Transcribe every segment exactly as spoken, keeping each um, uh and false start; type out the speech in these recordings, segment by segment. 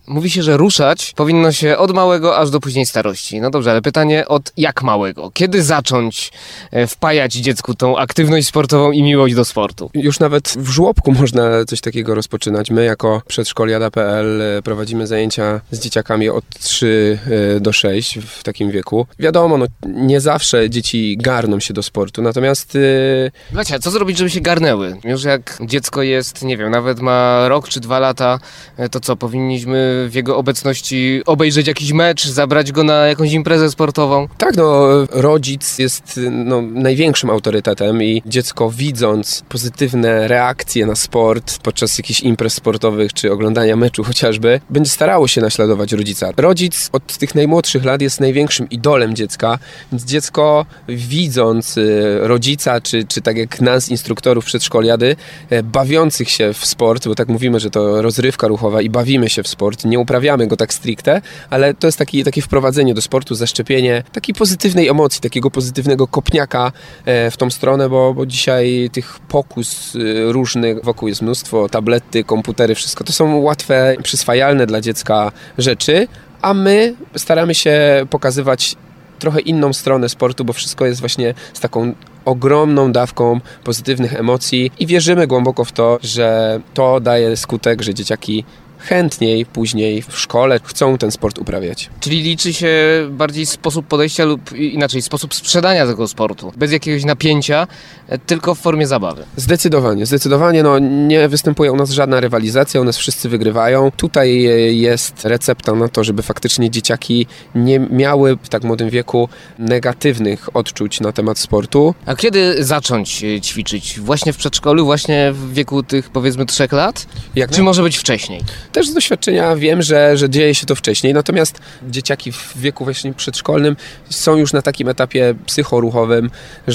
Mówi się, że ruszać powinno się od małego aż do później starości. No dobrze, ale pytanie od jak małego? Kiedy zacząć wpajać dziecku tą aktywność sportową i miłość do sportu? Już nawet w żłobku można coś takiego rozpoczynać. My jako przedszkoliada kropka pe el prowadzimy zajęcia z dzieciakami od trzy do sześciu w takim wieku. Wiadomo, no, nie zawsze dzieci garną się do sportu, natomiast... Bracia, co zrobić, żeby się garnęły? Już jak dziecko jest, nie wiem, nawet ma rok czy dwa lata, to co, powinniśmy w jego obecności obejrzeć jakiś mecz, zabrać go na jakąś imprezę sportową? Tak, no, rodzic jest no, największym autorytetem i dziecko, widząc pozytywne reakcje na sport podczas jakichś imprez sportowych czy oglądania meczu chociażby, będzie starało się naśladować rodzica. Rodzic od tych najmłodszych lat jest największym idolem dziecka, więc dziecko, widząc rodzica, czy, czy tak jak nas, instruktorów przedszkoliady, bawiących się w sport, bo tak mówimy, że to rozrywka ruchowa i bawimy się w sport, nie uprawiamy go tak stricte, ale to jest taki, takie wprowadzenie do sportu, zaszczepienie takiej pozytywnej emocji, takiego pozytywnego kopniaka w tą stronę, bo, bo dzisiaj tych pokus różnych wokół jest mnóstwo, tablety, komputery, wszystko to są łatwe, przyswajalne dla dziecka rzeczy, a my staramy się pokazywać trochę inną stronę sportu, bo wszystko jest właśnie z taką ogromną dawką pozytywnych emocji i wierzymy głęboko w to, że to daje skutek, że dzieciaki chętniej później w szkole chcą ten sport uprawiać. Czyli liczy się bardziej sposób podejścia lub inaczej sposób sprzedania tego sportu, bez jakiegoś napięcia, tylko w formie zabawy. Zdecydowanie, zdecydowanie no, nie występuje u nas żadna rywalizacja, u nas wszyscy wygrywają. Tutaj jest recepta na to, żeby faktycznie dzieciaki nie miały w tak młodym wieku negatywnych odczuć na temat sportu. A kiedy zacząć ćwiczyć? Właśnie w przedszkolu, właśnie w wieku tych powiedzmy trzech lat? Jak Czy nie? Może być wcześniej? Też z doświadczenia wiem, że, że dzieje się to wcześniej, natomiast dzieciaki w wieku właśnie przedszkolnym są już na takim etapie psychoruchowym,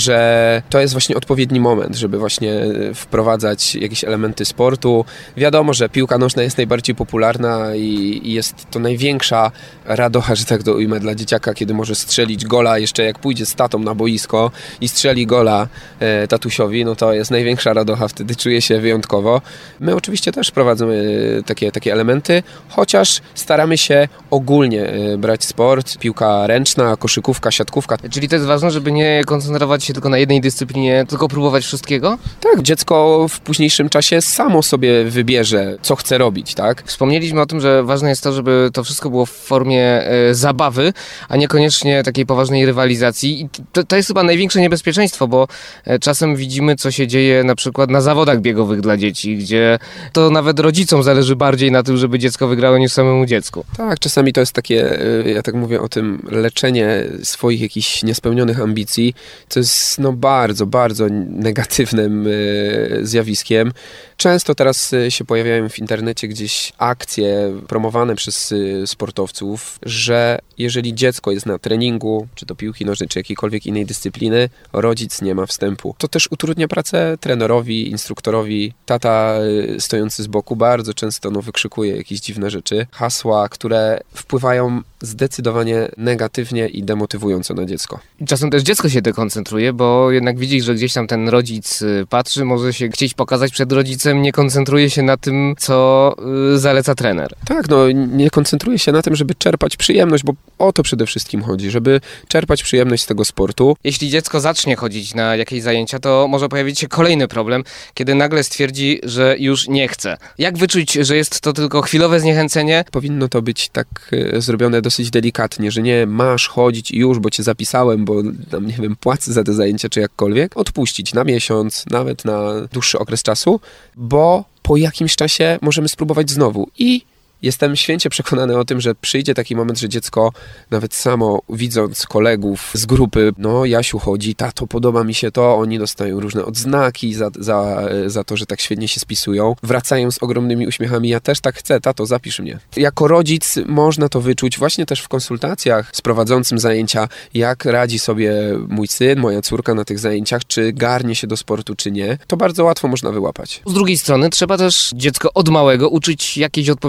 że to jest właśnie odpowiedni moment, żeby właśnie wprowadzać jakieś elementy sportu. Wiadomo, że piłka nożna jest najbardziej popularna i, i jest to największa radocha, że tak to ujmę, dla dzieciaka, kiedy może strzelić gola, jeszcze jak pójdzie z tatą na boisko i strzeli gola e, tatusiowi, no to jest największa radocha, wtedy czuje się wyjątkowo. My oczywiście też prowadzimy takie, takie elementy, chociaż staramy się ogólnie brać sport, piłka ręczna, koszykówka, siatkówka. Czyli to jest ważne, żeby nie koncentrować się tylko na jednej dyscyplinie, tylko próbować wszystkiego? Tak, dziecko w późniejszym czasie samo sobie wybierze, co chce robić, tak? Wspomnieliśmy o tym, że ważne jest to, żeby to wszystko było w formie e, zabawy, a niekoniecznie takiej poważnej rywalizacji. I to, to jest chyba największe niebezpieczeństwo, bo e, czasem widzimy, co się dzieje na przykład na zawodach biegowych dla dzieci, gdzie to nawet rodzicom zależy bardziej na tym, żeby dziecko wygrało niż samemu dziecku. Tak, czasami to jest takie, ja tak mówię o tym, leczenie swoich jakichś niespełnionych ambicji, co jest no bardzo, bardzo negatywnym zjawiskiem. Często teraz się pojawiają w internecie gdzieś akcje promowane przez sportowców, że jeżeli dziecko jest na treningu, czy to piłki nożnej, czy jakiejkolwiek innej dyscypliny, rodzic nie ma wstępu. To też utrudnia pracę trenerowi, instruktorowi. Tata stojący z boku bardzo często no, wykrzykuje jakieś dziwne rzeczy, hasła, które wpływają zdecydowanie negatywnie i demotywująco na dziecko. I czasem też dziecko się dekoncentruje, bo jednak widzi, że gdzieś tam ten rodzic patrzy, może się chcieć pokazać przed rodzicem, nie koncentruje się na tym, co zaleca trener. Tak, no nie koncentruje się na tym, żeby czerpać przyjemność, bo o to przede wszystkim chodzi, żeby czerpać przyjemność z tego sportu. Jeśli dziecko zacznie chodzić na jakieś zajęcia, to może pojawić się kolejny problem, kiedy nagle stwierdzi, że już nie chce. Jak wyczuć, że jest to tylko chwilowe zniechęcenie? Powinno to być tak zrobione dosyć delikatnie, że nie masz chodzić już, bo cię zapisałem, bo tam, nie wiem, płacę za te zajęcia, czy jakkolwiek. Odpuścić na miesiąc, nawet na dłuższy okres czasu, bo po jakimś czasie możemy spróbować znowu i jestem święcie przekonany o tym, że przyjdzie taki moment, że dziecko nawet samo widząc kolegów z grupy, no Jasiu chodzi, tato, podoba mi się to, oni dostają różne odznaki za, za, za to, że tak świetnie się spisują, wracają z ogromnymi uśmiechami, ja też tak chcę, tato, zapisz mnie. Jako rodzic można to wyczuć właśnie też w konsultacjach z prowadzącym zajęcia, jak radzi sobie mój syn, moja córka na tych zajęciach, czy garnie się do sportu, czy nie. To bardzo łatwo można wyłapać. Z drugiej strony trzeba też dziecko od małego uczyć jakiejś odpowiedzialności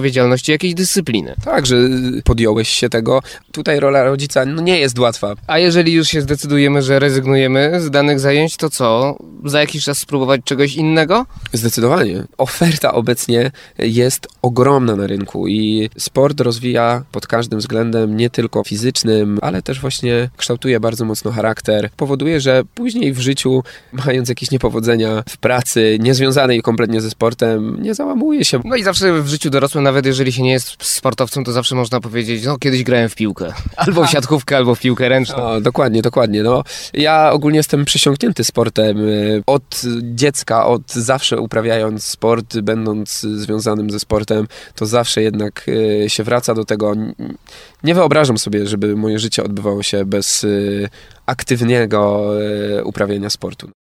aktywności, jakiejś dyscypliny. Tak, że podjąłeś się tego. Tutaj rola rodzica no, nie jest łatwa. A jeżeli już się zdecydujemy, że rezygnujemy z danych zajęć, to co? Za jakiś czas spróbować czegoś innego? Zdecydowanie. Oferta obecnie jest ogromna na rynku i sport rozwija pod każdym względem, nie tylko fizycznym, ale też właśnie kształtuje bardzo mocno charakter. Powoduje, że później w życiu, mając jakieś niepowodzenia w pracy, niezwiązanej kompletnie ze sportem, nie załamuje się. No i zawsze w życiu dorosłym, nawet jeżeli się nie jest sportowcem, to zawsze można powiedzieć, no kiedyś grałem w piłkę. Albo w siatkówkę, albo w piłkę ręczną. No, dokładnie, dokładnie. No, ja ogólnie jestem przysiągnięty sportem. Od dziecka, od zawsze uprawiając sport, będąc związanym ze sportem, to zawsze jednak się wraca do tego. Nie wyobrażam sobie, żeby moje życie odbywało się bez aktywnego uprawiania sportu.